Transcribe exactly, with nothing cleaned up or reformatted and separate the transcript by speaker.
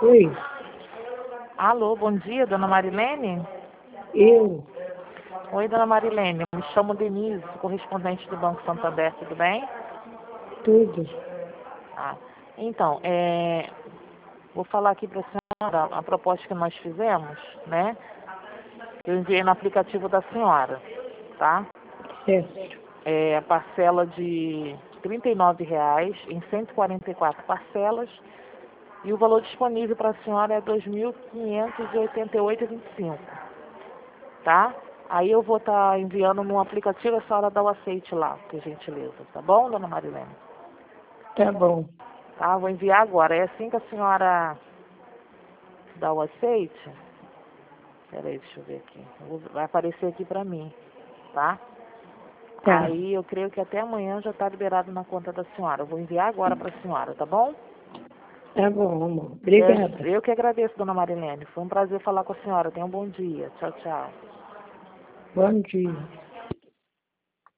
Speaker 1: Oi,
Speaker 2: Alô, bom dia, dona Marilene?
Speaker 1: eu,
Speaker 2: Oi, dona Marilene, eu me chamo Denise, correspondente do Banco Santander, tudo bem?
Speaker 1: tudo.
Speaker 2: Ah, então, é, vou falar aqui para a senhora a proposta que nós fizemos, né? Eu enviei no aplicativo da senhora, tá?
Speaker 1: Certo.
Speaker 2: É a parcela de trinta e nove reais em cento e quarenta e quatro parcelas e o valor disponível para a senhora é dois mil quinhentos e oitenta e oito reais e vinte e cinco centavos. Tá? Aí eu vou estar enviando no aplicativo, a senhora dá o aceite lá, por gentileza. Tá bom, dona Marilene?
Speaker 1: Tá bom.
Speaker 2: Tá, vou enviar agora. É assim que a senhora dá o aceite. Peraí, deixa eu ver aqui. Eu vou- Vai aparecer aqui pra mim, tá?
Speaker 1: Tá.
Speaker 2: Aí eu creio que até amanhã já tá liberado na conta da senhora. Eu vou enviar agora pra senhora, tá bom?
Speaker 1: Tá bom, amor.
Speaker 2: Eu,
Speaker 1: Obrigada.
Speaker 2: eu que agradeço, dona Marilene. Foi um prazer falar com a senhora. Tenha um bom dia. Tchau, tchau.
Speaker 1: Bom dia.